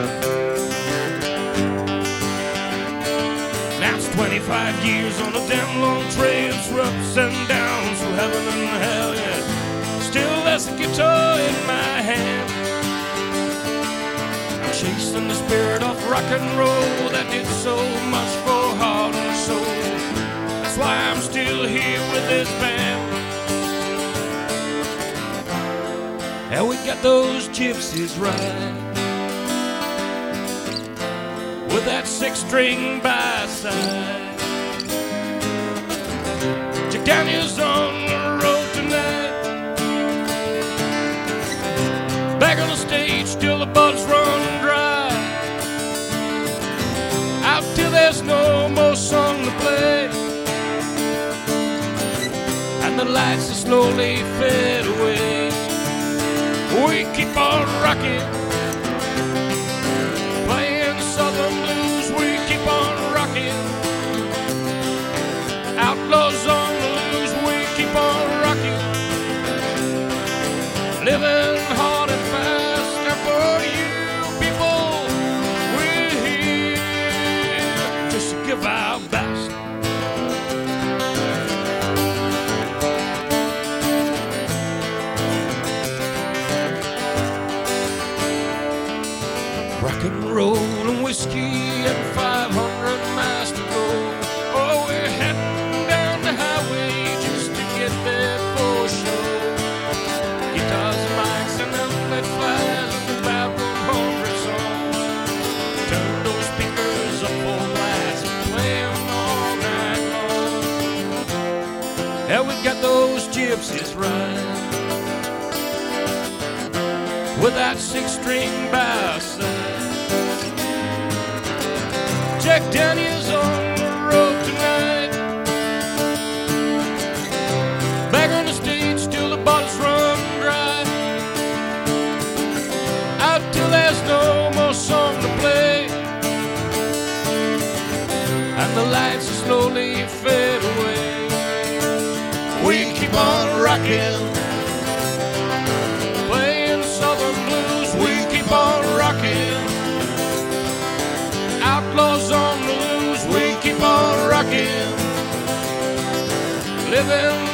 Now it's 25 years on a damn long trail through ups and downs, through heaven and hell, yeah. Still there's a guitar in my hand. I'm chasing the spirit of rock and roll that did so much for heart and soul. That's why I'm still here with this band. And we got those gypsies right, with that 6-string by side. Jack Daniels on the road tonight, back on the stage till the buds run dry, out till there's no more song to play, and the lights are slowly fade away. We keep on rocking, playing Southern blues. We keep on rocking, outlaws on the loose. We keep on rocking, living hard and fast. And for you people, we're here just to give our best. Rock and roll and whiskey and 500 miles to go. Oh, we're heading down the highway just to get there for sure. Guitars and mics and outlet flyers and the bathroom homebrew songs. Turn those speakers up full blast and play 'em all night long. Yeah, we got those gypsies right, with that 6-string by side. Jack Daniels on the road tonight, back on the stage till the bottles run dry, out till there's no more song to play, and the lights slowly fade away. We keep on rocking, playing Southern blues. We keep on rocking, outlaws on the loose. We keep on rocking, living